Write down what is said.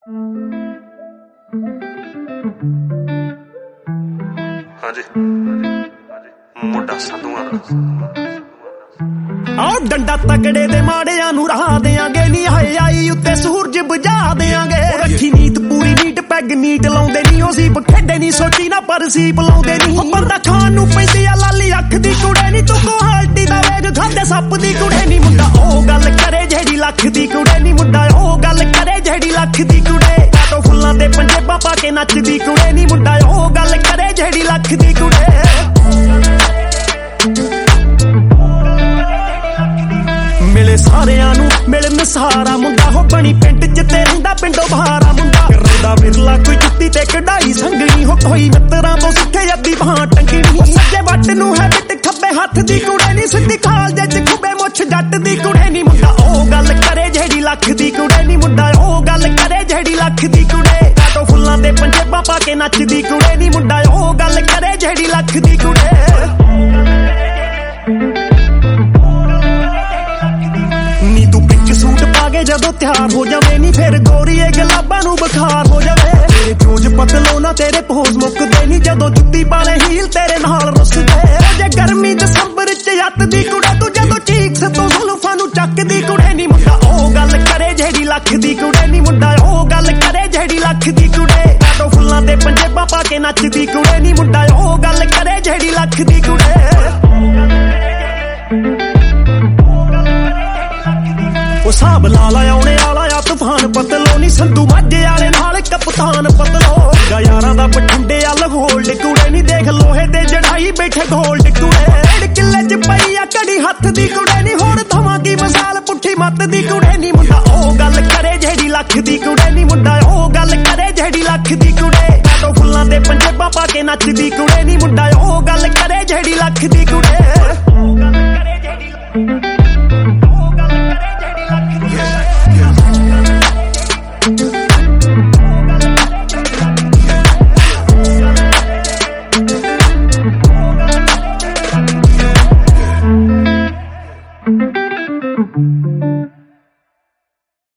ਹਾਂਜੀ ਮੁੰਡਾ ਸਾਧੂਆਂ ਦਾ ਆਹ ਡੰਡਾ ਤਗੜੇ ਦੇ ਮਾੜਿਆਂ ਨੂੰ ਰਾਹ ਦੇਾਂਗੇ ਨੀ ਹਾਏ ਆਈ ਉੱਤੇ ਸੂਰਜ ਬੁਝਾ ਦੇਾਂਗੇ ਰੱਖੀ ਨੀਤ ਪੂਰੀ ਨੀਟ ਪੈਗ ਨੀਟ ਲਾਉਂਦੇ ਨੀ ਉਹ ਸੀਪ ਖੇਡੇ ਨੀ ਸੋਚੀ ਨਾ ਪਰ ਸੀਪ ਲਾਉਂਦੇ ਨੀ ਬੰਦਾ ਖਾਣ ਨੂੰ ਪੈਂਦੀ ਆ ਲਾਲੀ ਅੱਖ ਦੀ ਕੁੜੇ ਨੀ ਤੂੰ ਕੁਆਲਟੀ ਦਾ ਵੇਗ ਖਾਂਦੇ ਸੱਪ ਦੀ ਕੁੜੇ ਨੀ ਮੁੰਡਾ ਉਹ ਗੱਲ ਕਰੇ ਜਿਹੜੀ ਲੱਖ ਦੀ ਕੁੜੇ ਨੀ ਮੁੰਡਾ ਉਹ ਗੱਲ ਕਰੇ ਜਿਹੜੀ ਲੱਖ ਦੀ ਕੁੜੇ ਕਾਟੋ ਫੁੱਲਾਂ ਦੇ ਪੰਜੇਬਾਂ ਪਾ ਕੇ ਨੱਚਦੀ ਕੁੜੇ ਨੀ ਮੁੰਡਾ ਉਹ ਗੱਲ ਕਰੇ ਜਿਹੜੀ ਲੱਖ ਦੀ ਕੁੜੇ ਮਿਲੇ ਸਾਰਿਆਂ ਨੂੰ ਮਿਲਣ ਸਾਰਾ ਮੁੰਡਾ ਹੋ ਬਣੀ ਪਿੰਡ ਚ ਤੇ ਰਹਿੰਦਾ ਪਿੰਡੋਂ ਬਾਹਰਾ ਮੁੰਡਾ ਰਹਿੰਦਾ ਵਿਰਲਾ ਕੋਈ ਜੁੱਤੀ ਤੇ ਕਢਾਈ ਸੰਗਣੀ ਹੋ ਕੋਈ ਨੱਤਰਾਂ ਤੋਂ ਸਿੱਖੇ ਅੱਧੀ ਬਾਹਾਂ ਟੰਗਣੀ ਸੱਜੇ ਵੱਟ ਨੂੰ ਹੈ ਬਿੱਟ ਖੱਬੇ ਹੱਥ ਦੀ ਕੁੜੇ ਨੀ ਸਿੱਧੀ ਖਾਲ ਜੇ ਖੁੱਬੇ ਮੁੱਛ ਜੱਟ ਦੀ ਕੁੜੇ ਨੀ ਮੁੰਡਾ ਉਹ ਗੱਲ ਕਰੇ ਜਿਹੜੀ ਲੱਖ ਦੀ ਕੁੜੇ ਨੀ ਮੁੰਡਾ ਉਹ ਗੱਲ ਕਰੇ ਜਿਹੜੀ ਲੱਖ ਦੀ ਕੁੜੇ ਕਾਟੋ ਫੁੱਲਾਂ ਦੇ ਪੰਜੇਬਾਂ ਪਾ ਕੇ ਨੱਚਦੀ ਕੁੜੇ ਨੀ ਮੁੰਡਾ ਉਹ ਗੱਲ ਕਰੇ ਜਿਹੜੀ ਲੱਖ ਦੀ ਕੁੜੇ ਨੀ ਤੂੰ ਪਿੰਕ ਸੂਟ ਪਾ ਕੇ ਜਦੋਂ ਤਿਆਰ ਹੋ ਜਾਵੇ ਨੀ ਫਿਰ ਗੋਰੀਏ ਗੁਲਾਬਾਂ ਨੂੰ ਬੁਖਾਰ ਹੋ ਜਾਵੇ ਤੇਰੇ ਜੋਜ ਪਤਲੋ ਨਾ ਤੇਰੇ ਪੋਜ਼ ਮੁੱਕਦੇ ਨੀ ਜਦੋਂ ਜੁੱਤੀ ਪਾਲੇ ਹੀਲ ਤੇਰੇ ਨਾਲ ਰੁੱਸਦੇ ਜੇ ਗਰਮੀ ਦਸੰਬਰ ਚ ਅੱਤ ਦੀ ਕੁੜੇ ਤੂੰ ਜਦੋਂ ਚੀਕਸ ਤੋਂ ਜ਼ੁਲਫਾਂ ਨੂੰ ਚੱਕਦੀ ਕੁੜੇ ਨੀ ਮੁੰਡਾ ਉਹ ਗੱਲ ਕਰੇ ਜਿਹੜੀ ਲੱਖ ਦੀ ਕੁੜੇ ਨੀ ਮੁੰਡਾ ਉਹ ਗੱਲ ਕਰੇ ਜਿਹੜੀ ਲੱਖ ਦੀ ਕੁੜੇ ਕਾਟੋ ਫੁੱਲਾਂ ਦੇ ਪੰਜੇਬਾਂ ਪਾ ਕੇ ਨੱਚਦੀ ਕੁੜੇ ਨੀ ਮੁੰਡਾ ਉਹ ਗੱਲ ਕਰੇ ਜਿਹੜੀ ਲੱਖ ਦੀ ਕੁੜੇ ਉਹ ਸਾਬ ਲਾ ਲਾ ਆਉਣੇ ਵਾਲਾ ਆ ਤੂਫਾਨ ਪਤਲੋ ਨੀ ਸੰਧੂ ਮਾਝੇ ਵਾਲੇ ਨਾਲ ਕਪਤਾਨ ਪਤਲੋ ਗਾ ਯਾਰਾਂ ਦਾ ਬਠਿੰਡੇ ਆ ਲਗੋਲਡ ਕੁੜੇ ਨੀ ਦੇਖ ਲੋਹੇ ਤੇ ਜੜਾਈ ਬੈਠੇ ਗੋਲਡ ਕੁੜੇ ਢੇੜ ਕਿੱਲੇ ਚ ਪਈ ਆ ਘੜੀ ਹੱਥ ਦੀ ਕੁੜੇ ਨੀ ਹੁਣ ਥਵਾਂ ਕੀ ਮਿਸਾਲ ਪੁੱਠੀ ਮੱਤ ਦੀ ਕੁੜੇ ਨੀ ਮੁੰਡਾ ਉਹ ਗੱਲ ਕਰੇ ਜਿਹੜੀ ਲੱਖ ਦੀ ਕੁੜੇ ਨੀ ਮੁੰਡਾ ਉਹ ਗੱਲ ਕਰੇ ਜਿਹੜੀ ਲੱਖ ਦੀ ਕੁੜੇ ਕਾਟੋ ਫੁੱਲਾਂ ਦੇ ਪੰਜੇਬਾਂ ਪਾ ਕੇ ਨੱਚਦੀ ਕੁੜੇ ਨੀ ਮੁੰਡਾ ਉਹ ਗੱਲ ਕਰੇ ਜਿਹੜੀ ਲੱਖ ਦੀ ਕੁੜੇ